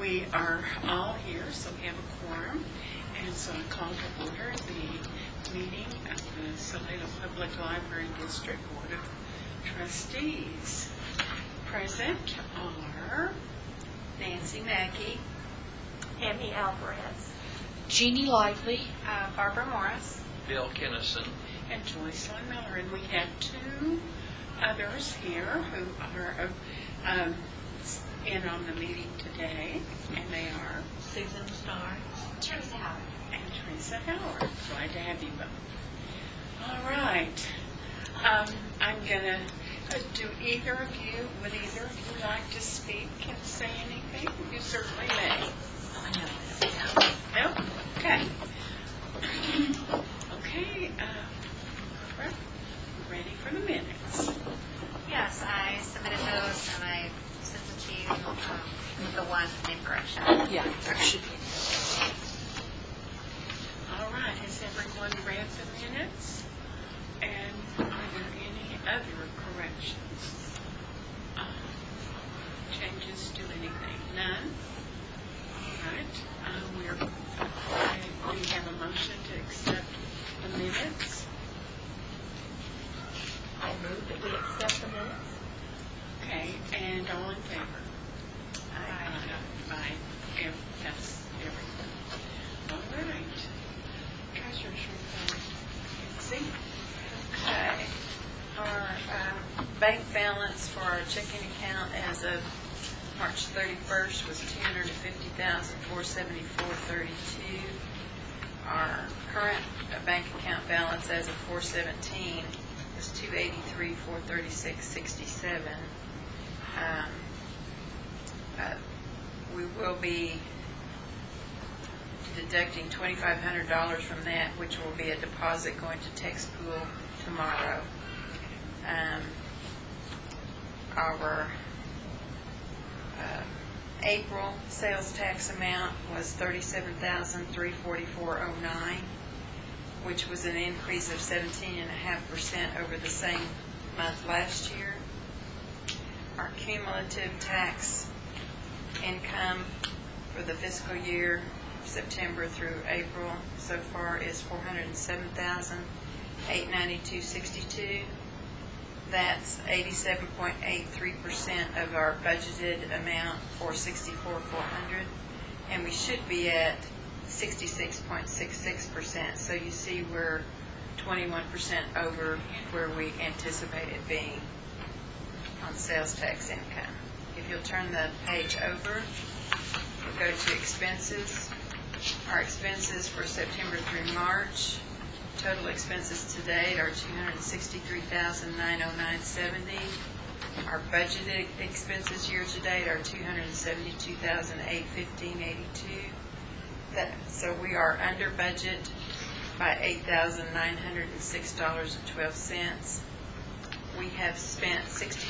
We are all here, so we have a quorum, and so I call to order the meeting of the Salado Public Library District Board of Trustees. Present are Nancy Mackey, Amy Alvarez, Jeannie Lively, Barbara Morris, Bill Kinnison, and Joyce Lynn Miller, and we have two others here who are in on the meeting today, and they are Susan Starr, Teresa Howard. and Teresa Howard. Glad to have you both. All right. I'm going to do either of you, would either of you like to speak and say anything? You certainly may. Nope. Okay. Okay. Well, ready for the minutes. Yes, I submitted those and I sent them to you with the one name correction. yeah, there should be. All right. Has everyone read the minutes? And are there any other corrections? Changes to anything? None? All right. Do you have a motion to accept the minutes? I move that we accept the minutes. Okay, and all in favor? Aye. That's everyone. All right. Treasurer's report. See? Okay. Our bank balance for our checking account as of March 31st was $250,474.32. Our current bank account balance as of 4/17 is $283,436.67. We will be deducting $2,500 from that, which will be a deposit going to Tex Pool tomorrow. Our April sales tax amount was $37,344.09, which was an increase of 17.5% over the same month last year. Our cumulative tax income for the fiscal year September through April so far is $407,892.62. That's 87.83% of our budgeted amount for $64,400, and we should be at 66.66%. So you see we're 21% over where we anticipated being on sales tax income. If you'll turn the page over, we'll go to expenses. Our expenses for September through March, total expenses to date are $263,909.70. Our budgeted expenses year to date are $272,815.82. So we are under budget by $8,906.12. We have spent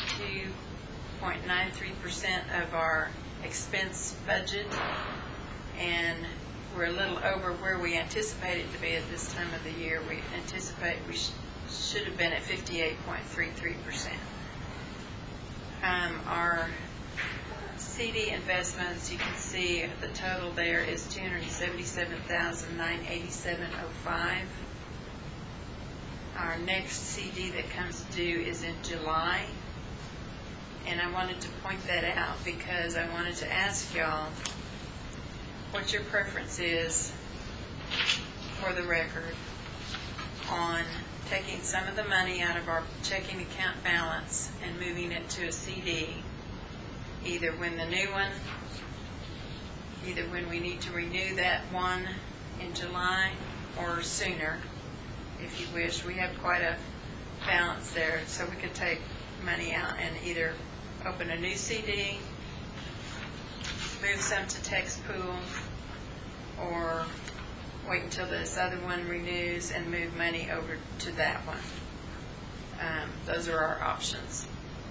62.93% of our expense budget, and we're a little over where we anticipated to be at this time of the year. We anticipate we should have been at 58.33%. Our CD investments, you can see the total there is $277,987.05. Our next CD that comes due is in July, and I wanted to point that out because I wanted to ask y'all what your preference is, for the record, on taking some of the money out of our checking account balance and moving it to a CD, either when we need to renew that one in July or sooner, if you wish. We have quite a balance there, so we could take money out and either open a new CD, move some to Tex Pool, or wait until this other one renews and move money over to that one. Those are our options.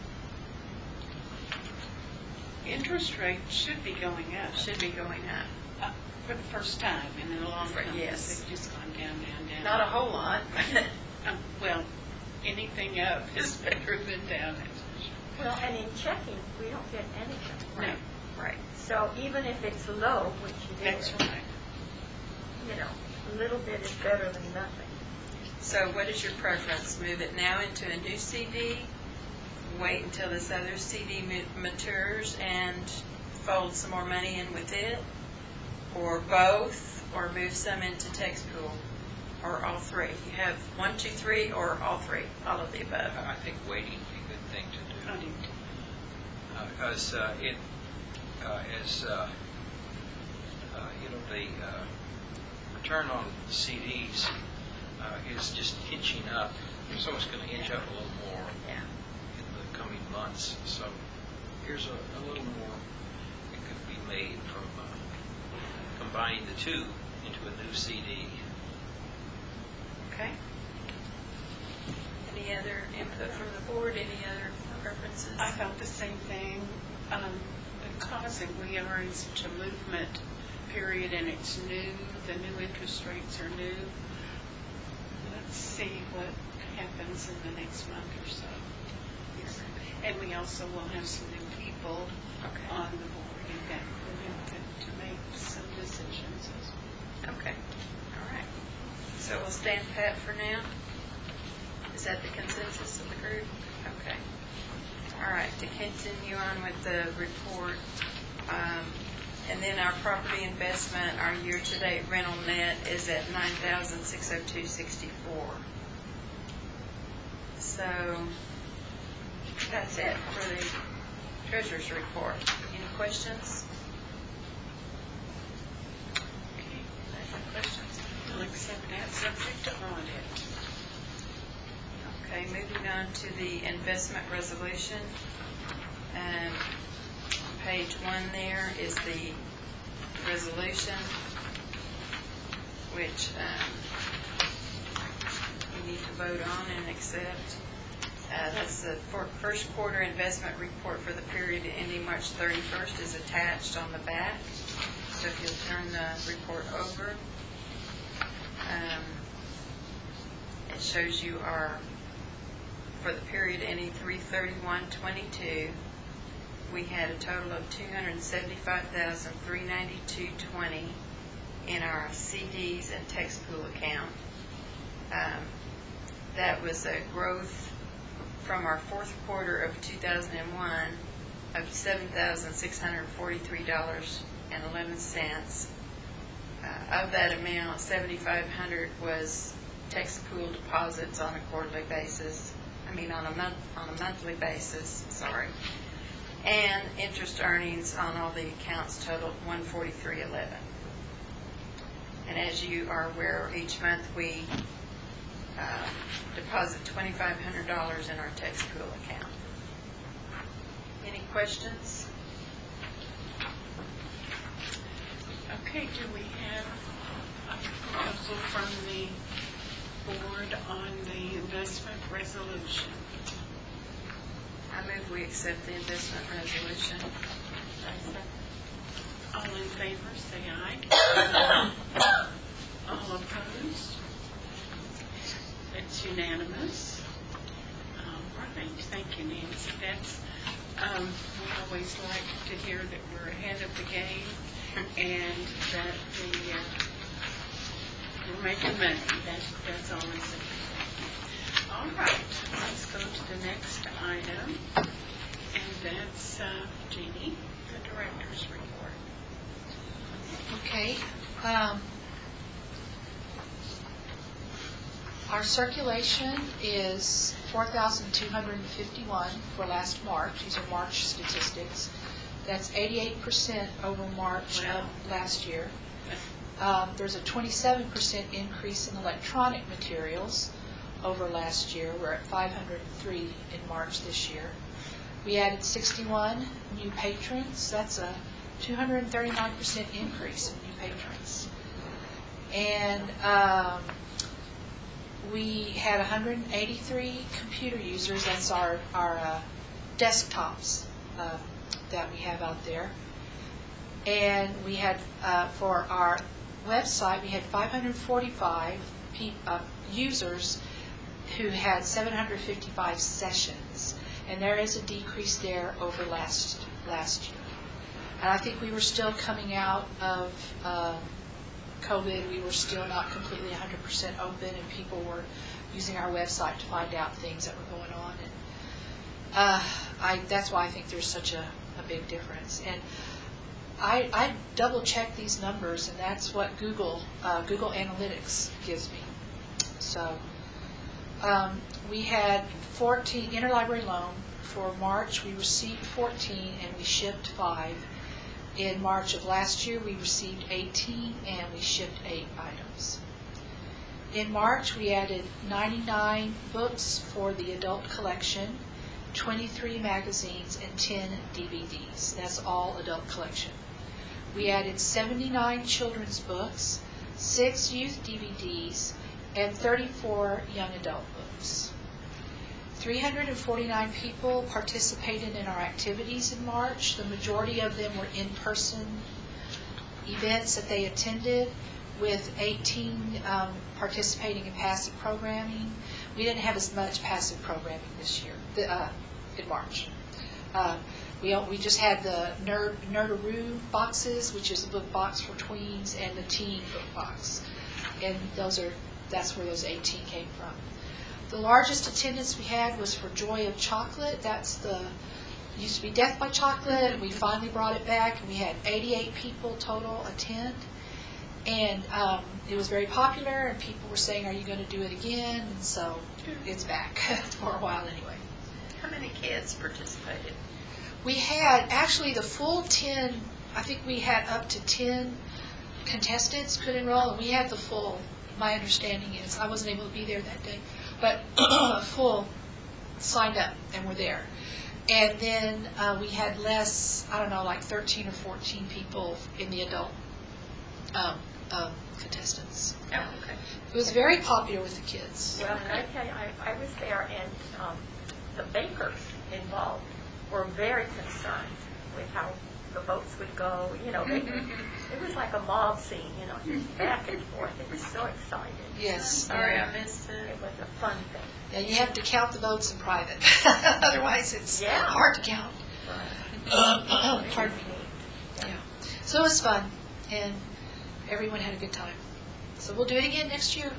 Interest rates should be going up. Should be going up. For the first time in a long time. Yes. They've just gone down. Not a whole lot. Well, anything up is better than down. Well, and in checking, we don't get anything. No. Right. So even if it's low, which it That's is, right. you know, a little bit is better than nothing. So what is your preference? Move it now into a new CD, wait until this other CD matures and fold some more money in with it, or both, or move some into text pool, or all three? You have 1, 2, 3, or all three, all of the above. I think waiting would be a good thing to do. I do. Because it, as you know, the return on CDs is just inching up. So it's going to inch up a little more Yeah. in the coming months. So here's a little more that could be made from combining the two into a new CD. Okay. Any other input from the board? Any other preferences? I felt the same thing, because we are in such a movement period and it's new, the new interest rates are new. Let's see what happens in the next month or so. And we also will have some new people Okay. on the board and that will help to make some decisions as well. Okay, all right. So we'll stand pat for now? Is that the consensus of the group? Okay. All right, to continue on with the report, and then our property investment, our year-to-date rental net is at $9,602.64. So that's it for the treasurer's report. Any questions? Okay. Any questions? We'll accept that subject to audit. Okay, moving on to the investment resolution. Page 1 there is the resolution, which you need to vote on and accept. That's the first quarter investment report for the period ending March 31st is attached on the back. So if you'll turn the report over, it shows you for the period ending 3/31/22, we had a total of $275,392.20 in our CDs and text pool account. That was a growth from our fourth quarter of 2001 of $7,643.11. Of that amount, $7,500 was text pool deposits on a quarterly basis. On a monthly basis, sorry. And interest earnings on all the accounts totaled $143.11. And as you are aware, each month we deposit $2,500 in our text pool account. Any questions? Okay, do we have a proposal from the board on the investment resolution? I move we accept the investment resolution. All in favor, say aye. All opposed? It's unanimous. All right, thank you, Nancy. We always like to hear that we're ahead of the game and that we're making money. That's always a good thing. All right, let's go to the next item, and that's Jeannie, the director's report. Okay. Our circulation is 4,251 for last March. These are March statistics. That's 88% over March of last year. There's a 27% increase in electronic materials over last year. We're at 503 in March this year. We added 61 new patrons. That's a 239% increase in new patrons. And we had 183 computer users. That's our desktops that we have out there. And we had, for our website, we had 545 users who had 755 sessions. And there is a decrease there over last year. And I think we were still coming out of COVID. We were still not completely 100% open, and people were using our website to find out things that were going on. And that's why I think there's such a big difference. And I double-check these numbers, and that's what Google Analytics gives me. So we had 14 interlibrary loan. For March, we received 14, and we shipped 5. In March of last year, we received 18, and we shipped 8 items. In March, we added 99 books for the adult collection, 23 magazines, and 10 DVDs. That's all adult collection. We added 79 children's books, 6 youth DVDs, and 34 young adult books. 349 people participated in our activities in March. The majority of them were in-person events that they attended, with 18 participating in passive programming. We didn't have as much passive programming this year, in March. We just had the Nerdaroo boxes, which is a book box for tweens, and the teen book box. And that's where those 18 came from. The largest attendance we had was for Joy of Chocolate. Used to be Death by Chocolate, and we finally brought it back, and we had 88 people total attend. And it was very popular, and people were saying, are you going to do it again? And so it's back for a while anyway. How many kids participated? We had, actually, the full 10, I think we had up to 10 contestants could enroll, and we had the full, my understanding is, I wasn't able to be there that day, but full signed up and were there. And then we had less, I don't know, like 13 or 14 people in the adult contestants. Oh, okay. It was very popular with the kids. Well, can I tell you, I was there, and the bakers involved were very concerned with how the votes would go. You know, it was like a mob scene, you know, just back and forth. It was so exciting. Yes. Sorry, I missed it. It was a fun thing. Yeah, you have to count the votes in private. Otherwise, it's Yeah. hard to count. Pardon me. Yeah. So it was fun, and everyone had a good time. So we'll do it again next year.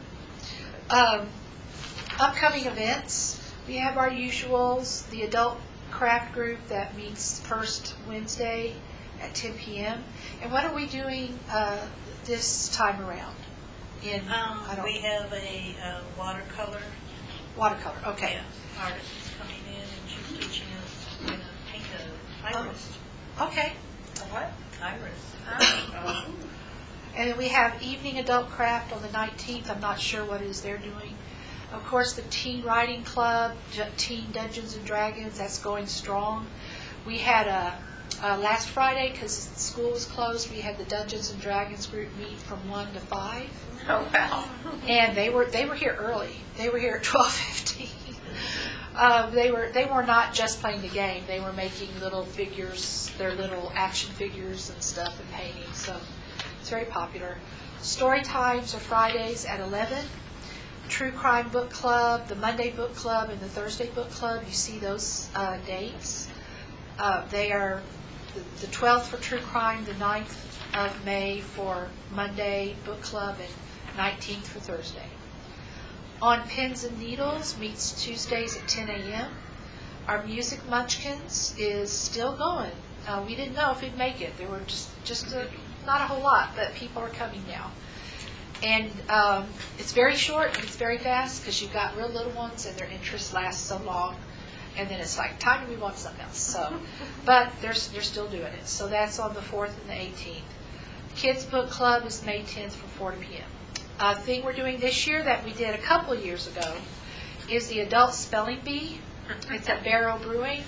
Upcoming events, we have our usuals, the adult craft group that meets first Wednesday at 10 p.m. And what are we doing this time around? We have a watercolor. Watercolor, okay. Artist is coming in, and she's teaching us to paint an iris. Okay. A what? Iris. And then we have evening adult craft on the 19th. I'm not sure what it is they're doing. Of course, the Teen Writing Club, Teen Dungeons and Dragons, that's going strong. We had last Friday, because school was closed, we had the Dungeons and Dragons group meet from 1 to 5. Oh, wow. And they were here early. They were here at 12:15. They were not just playing the game. They were making little figures, their little action figures and stuff, and painting. So it's very popular. Story times are Fridays at 11. True Crime Book Club, the Monday Book Club, and the Thursday Book Club. You see those dates. They are the 12th for True Crime, the 9th of May for Monday Book Club, and 19th for Thursday. On Pins and Needles meets Tuesdays at 10 a.m. Our Music Munchkins is still going. We didn't know if we'd make it. There were just not a whole lot, but people are coming now. And it's very short and it's very fast because you've got real little ones and their interest lasts so long. And then it's like, time to move on to something else. So, but they're still doing it. So that's on the 4th and the 18th. Kids Book Club is May 10th from 4 p.m. A thing we're doing this year that we did a couple of years ago is the Adult Spelling Bee. It's at Barrow Brewing.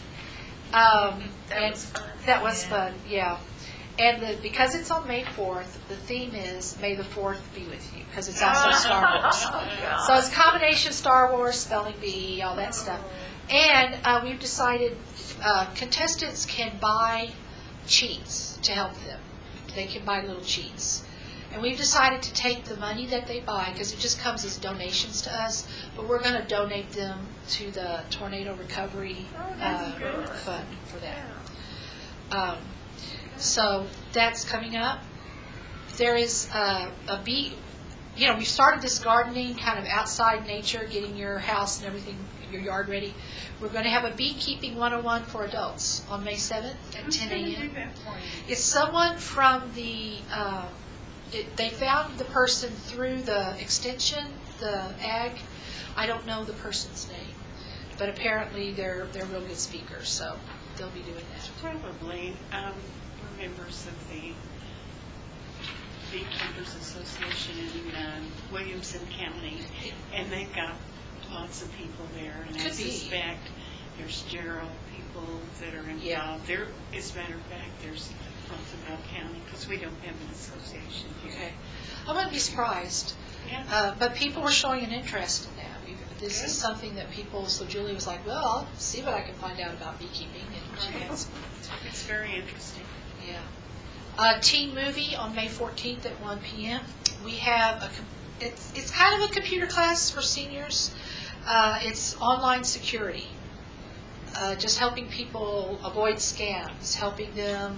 That was fun, yeah. And because it's on May 4th, the theme is May the 4th be with you, because it's also Star Wars. So it's a combination Star Wars, Spelling Bee, all that stuff. And we've decided contestants can buy cheats to help them. They can buy little cheats. And we've decided to take the money that they buy, because it just comes as donations to us, but we're going to donate them to the Tornado Recovery Fund for that. So that's coming up. There is a bee, we started this gardening, kind of outside nature, getting your house and everything, your yard ready. We're going to have a beekeeping 101 for adults on May 7th at Who's 10 going to do a.m. that for you? It's someone from the, they found the person through the extension, the ag. I don't know the person's name, but apparently they're real good speakers, so they'll be doing that. Probably, we're members of the Beekeepers Association in Williamson County, and they've got lots of people there, and I Could be. suspect there's general people that are involved. Yeah. There, as a matter of fact, there's Roosevelt County, because we don't have an association here. Okay. I wouldn't be surprised. Yeah. But people were showing an interest in that. This Good. is something that people, so Julie was like, well, I'll see what I can find out about beekeeping. And she had some, It's very interesting. yeah. Teen movie on May 14th at 1 p.m. We have, it's kind of a computer class for seniors. It's online security. Just helping people avoid scams, helping them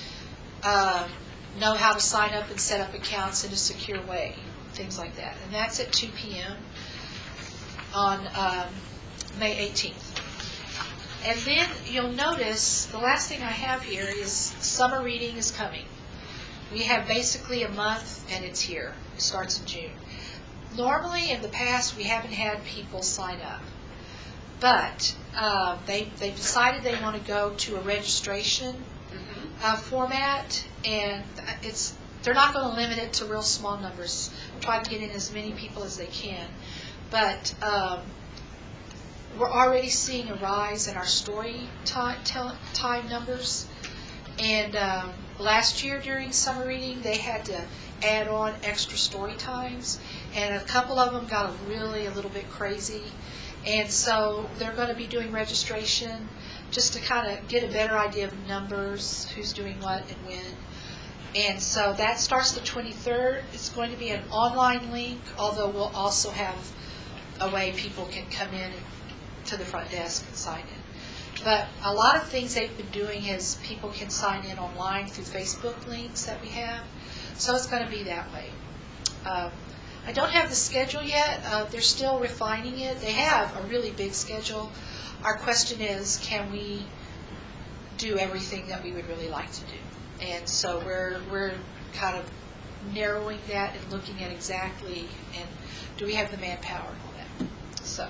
know how to sign up and set up accounts in a secure way, things like that. And that's at 2 p.m. on May 18th. And then you'll notice the last thing I have here is summer reading is coming. We have basically a month and it's here. It starts in June. Normally in the past we haven't had people sign up. But they decided they want to go to a registration format, and they're not going to limit it to real small numbers. Try to get in as many people as they can. But we're already seeing a rise in our story time numbers. And last year during summer reading, they had to add on extra story times, and a couple of them got a little bit crazy. And so they're going to be doing registration just to kind of get a better idea of numbers, who's doing what and when. And so that starts the 23rd. It's going to be an online link, although we'll also have a way people can come in to the front desk and sign in. But a lot of things they've been doing is people can sign in online through Facebook links that we have. So it's going to be that way. I don't have the schedule yet. They're still refining it. They have a really big schedule. Our question is, can we do everything that we would really like to do? And so we're kind of narrowing that and looking at exactly, and do we have the manpower and all that?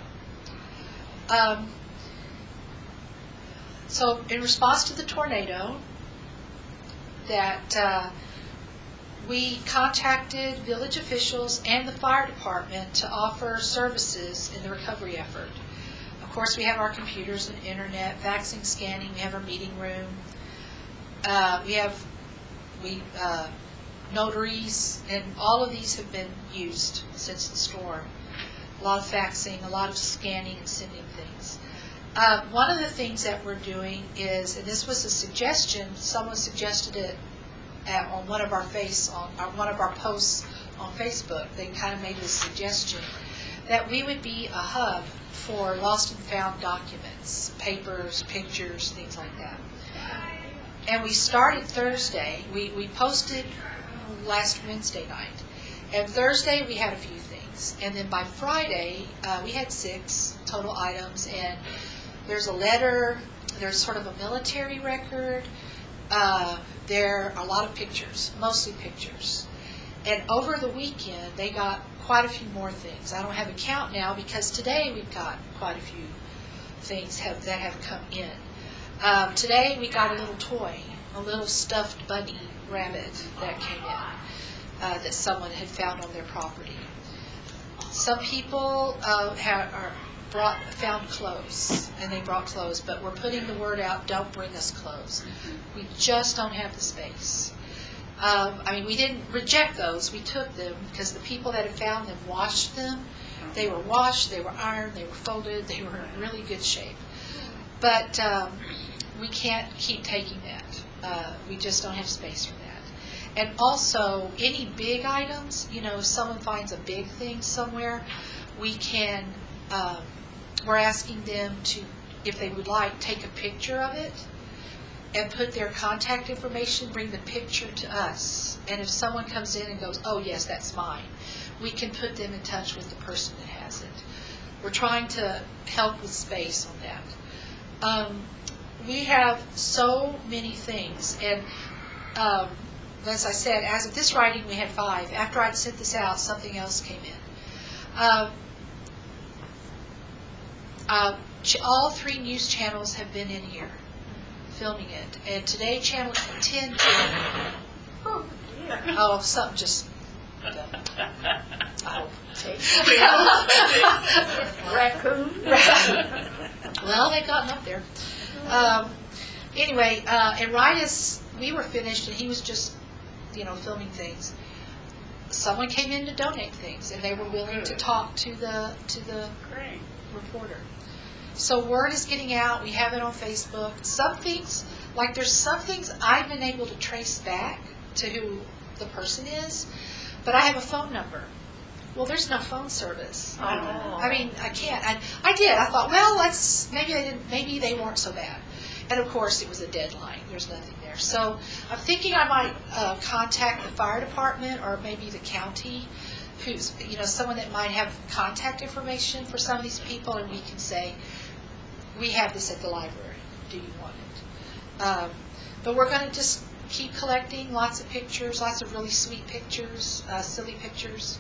So in response to the tornado, that we contacted village officials and the fire department to offer services in the recovery effort. Of course, we have our computers and internet, faxing, scanning, we have our meeting room. We have notaries, and all of these have been used since the storm. A lot of faxing, a lot of scanning and sending things. One of the things that we're doing is, and this was a suggestion, someone suggested it on one of our posts on Facebook. They kind of made a suggestion that we would be a hub for lost and found documents, papers, pictures, things like that. And we started Thursday. We posted last Wednesday night. And Thursday we had a few things. And then by Friday we had 6 total items. And there's a letter, there's sort of a military record, there are a lot of pictures, mostly pictures. And over the weekend they got quite a few more things. I don't have a count now because today we've got quite a few things that have come in. Today we got a little toy, a little stuffed bunny rabbit that came in that someone had found on their property. Some people found clothes, and they brought clothes, but we're putting the word out, don't bring us clothes. We just don't have the space. We didn't reject those. We took them because the people that had found them washed them. They were washed, they were ironed, they were folded, they were in really good shape. But we can't keep taking that. We just don't have space for that. And also, any big items, if someone finds a big thing somewhere, we're asking them to, if they would like, take a picture of it and put their contact information, bring the picture to us. And if someone comes in and goes, oh, yes, that's mine, we can put them in touch with the person that has it. We're trying to help with space on that. We have so many things. And as I said, as of this writing, we had 5. After I'd sent this out, something else came in. All 3 news channels have been in here filming it. And today, Channel 10, Oh, dear. oh, something just, oh. Raccoon. Well, they've gotten up there. Anyway, and right as we were finished, and he was just, filming things, someone came in to donate things, and they were willing to talk to the Great. reporter. So word is getting out. We have it on Facebook. Some things, like there's some things I've been able to trace back to who the person is, but I have a phone number. Well, there's no phone service. Oh. I mean, I can't. I did. I thought, well, maybe they weren't so bad. And of course, it was a deadline. There's nothing there. So I'm thinking I might contact the fire department or maybe the county, who's someone that might have contact information for some of these people, and we can say, we have this at the library. Do you want it? But we're going to just keep collecting lots of pictures, lots of really sweet pictures, silly pictures.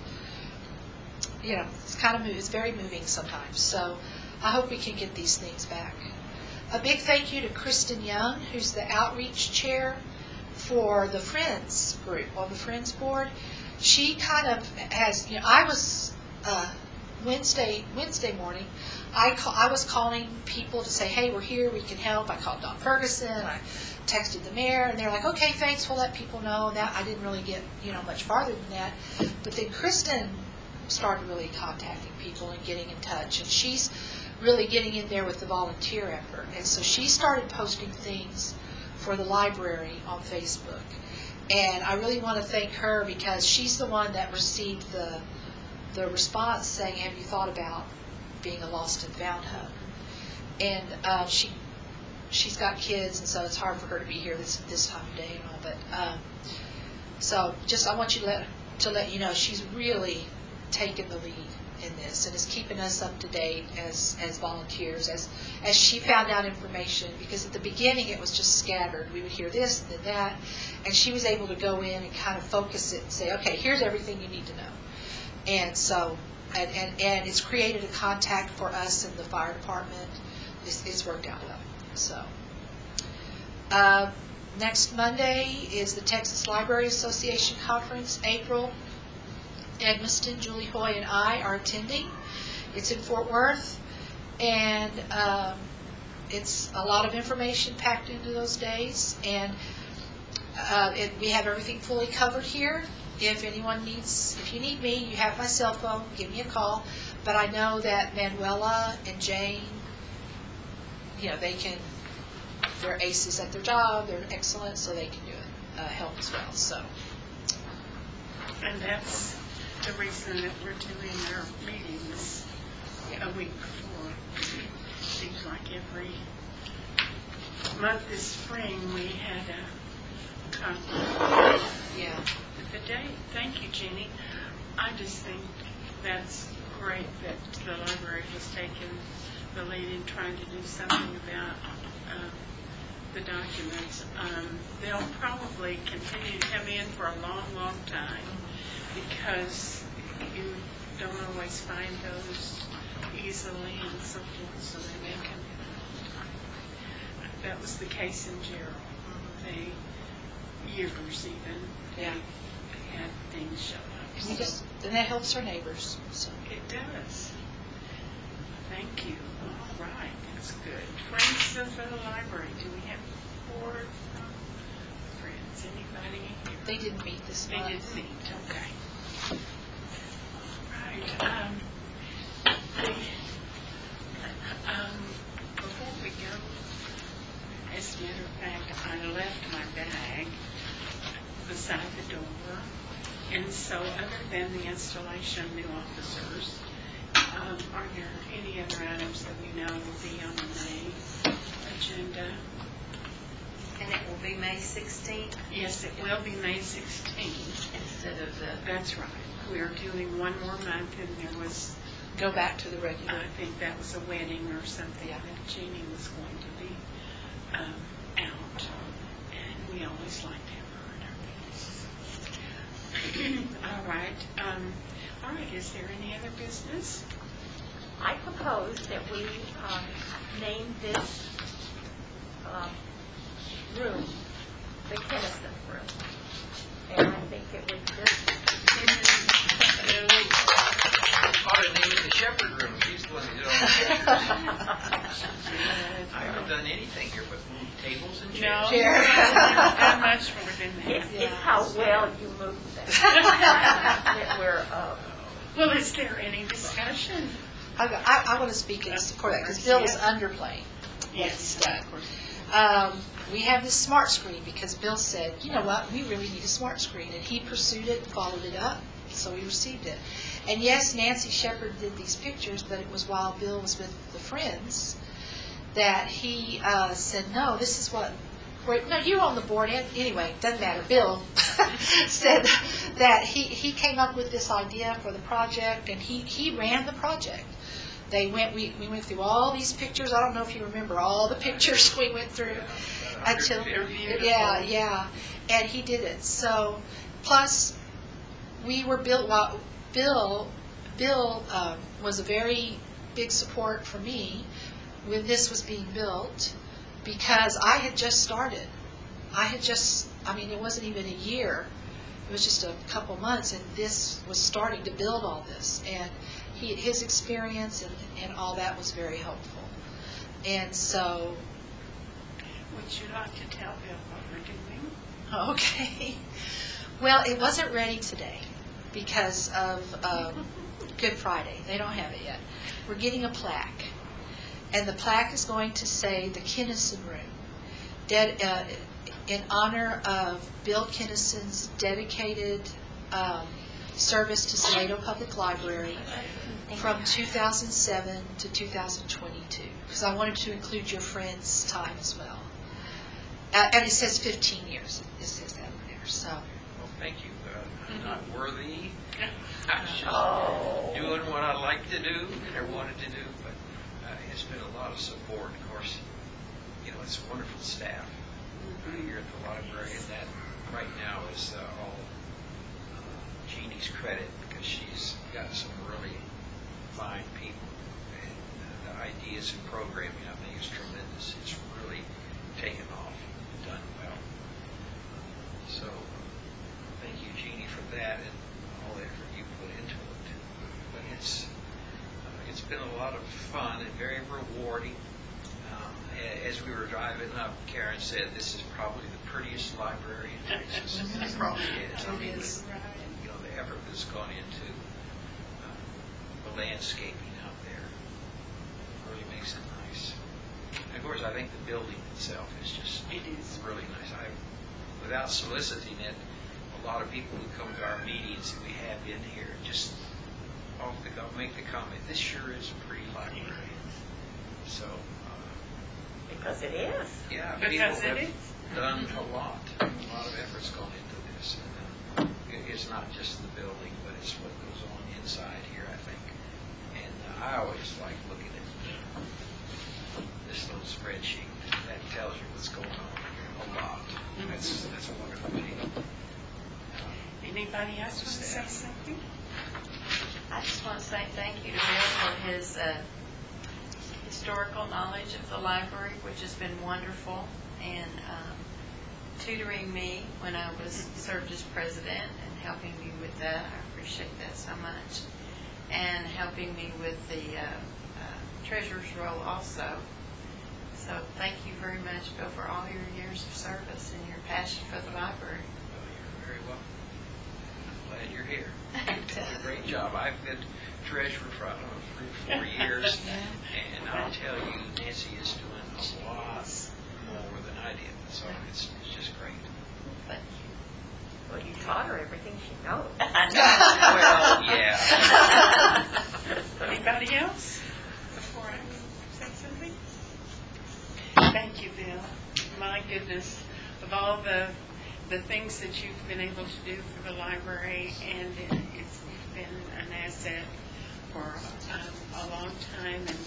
It's very moving sometimes. So I hope we can get these things back. A big thank you to Kristen Young, who's the outreach chair for the Friends group on the Friends board. She kind of has, I was Wednesday morning, I was calling people to say, hey, we're here, we can help. I called Don Ferguson, I texted the mayor, and they're like, okay, thanks, we'll let people know. That I didn't really get much farther than that. But then Kristen started really contacting people and getting in touch, and she's really getting in there with the volunteer effort. And so she started posting things for the library on Facebook. And I really want to thank her because she's the one that received the response saying, have you thought about being a lost and found hub? And she's got kids, and so it's hard for her to be here this time of day and all. But so just I want you to let you know she's really taken the lead in this and is keeping us up to date as volunteers as she found out information, because at the beginning it was just scattered. We would hear this and then that, and she was able to go in and kind of focus it and say, okay, here's everything you need to know. And so and it's created a contact for us in the fire department. It's worked out well. So next Monday is the Texas Library Association Conference, April. Edmiston, Julie Hoy, and I are attending. It's in Fort Worth, and it's a lot of information packed into those days. And we have everything fully covered here. If you need me, you have my cell phone. Give me a call. But I know that Manuela and Jane, they're aces at their job. They're excellent, so they can do it, help as well. So, And that's the reason that we're doing our meetings a week before. Seems like every month this spring we had a conference. yeah. The day, thank you, Jeannie. I just think that's great that the library has taken the lead in trying to do something about the documents. They'll probably continue to come in for a long, long time, because you don't always find those easily and so forth, so they may come in a long time. That was the case in Gerald. They, years even, Yeah. they had things show up. And that helps our neighbors. So. It does. Thank you. All right, that's good. Friends of the library, do we have board friends? Anybody here? They didn't meet this They month. did meet, okay. Right. Before we go, as a matter of fact, I left my bag beside the door. And so other than the installation of new officers, are there any other items that we know will be on the May agenda? And it will be May 16th Yes, it will be May 16th. instead of the, That's right. We're doing one more month, and there was, Go back to the regular. I think that was a wedding or something Yeah. that Jeannie was going to be out. And we always like to have her at our meetings. All right. All right, is there any other business? I propose that we name this room the Kinnison Room. And I think it would just, Ought to name it the Shepherd Room. She's the one that did all the pictures. I haven't done anything here but move tables and No, chairs. Chair. not much more than that. it's how well you move them. That we're, Well, is there any discussion? I want to speak in support of that, because Bill is Yes. underplaying. Yes, done. of course. We have this smart screen because Bill said, you know what, we really need a smart screen. And he pursued it, followed it up, so we received it. And yes, Nancy Shepherd did these pictures, but it was while Bill was with the Friends that he said, no, this is what, no, you were on the board, anyway, doesn't matter. Bill said that he came up with this idea for the project, and he ran the project. We went through all these pictures. I don't know if you remember all the pictures we went through until, They're beautiful. yeah, and he did it. So, plus, we were Bill was a very big support for me when this was being built, because I had just started. It wasn't even a year. It was just a couple months, and this was starting to build all this. And his experience and all that was very helpful. And so, Would you like to tell Bill what we're doing? okay. Well, it wasn't ready today because of Good Friday. They don't have it yet. We're getting a plaque. And the plaque is going to say the Kinnison Room, in honor of Bill Kinnison's dedicated service to Salado Public Library from 2007 to 2022, because I wanted to include your friend's time as well. And it says 15 years. It says that in there. So, Well, thank you. I'm not worthy. I was just oh, doing what I like to do and wanted to do, but it's been a lot of support. Of course, it's a wonderful staff here at the library, and that right now is all Jeannie's credit, because she's got some really fine people, and the ideas and programming, I think, is tremendous. It's really taken off and done well. So thank you, Jeannie, for that and all the effort you put into it. But it's been a lot of fun and very rewarding. As we were driving up, Karen said this is probably the prettiest library in Texas. It probably is. I mean, the effort that's gone into the landscaping out there really makes it nice. And of course, I think the building itself is just It is. really nice. Without soliciting it, a lot of people who come to our meetings that we have in here just off the go make the comment, this sure is a pretty library. So, because it is. yeah, Because people it have is. done a lot of effort's gone into this. And it's not just the building, but it's what goes on inside here, I think. And I always like looking at this little spreadsheet. That tells you what's going on here a lot. That's a wonderful thing. Anybody else want to say something? I just want to say thank you to Bill for his historical knowledge of the library, which has been wonderful, and tutoring me when I was served as president and helping me with that. I appreciate that so much. And helping me with the treasurer's role also. So thank you very much, Bill, for all your years of service and your passion for the library. Well, you're very welcome. I'm glad you're here. You've done a great job. I've been treasurer for, I don't know, 3 or 4 years, and I'll tell you, Nancy is doing a lot more than I did. So it's just great. Thank you. Well, you taught her everything she knows. Well, yeah. Anybody else before I say something? Thank you, Bill. My goodness, of all the things that you've been able to do for the library, and it's been an asset for a long time, and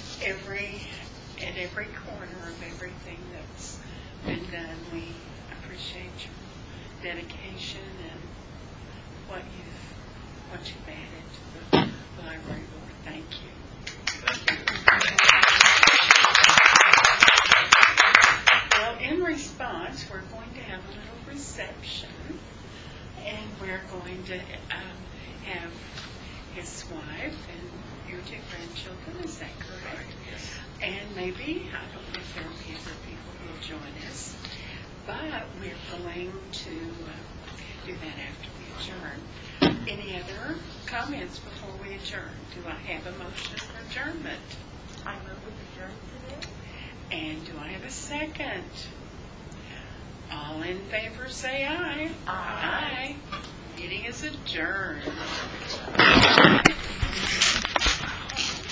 at every corner of everything that's been done, we appreciate your dedication and what you've added to the library board. Thank you. Well, in response, we're going to have a little reception, and we're going to have his wife and your 2 grandchildren. Is that correct? Yes. And maybe, I don't know if there will be other people who will join us, but we're going to do that after we adjourn. Any other comments before we adjourn? Do I have a motion for adjournment? I move we adjourn today. And do I have a second? All in favor say aye. Aye. Meeting is adjourned.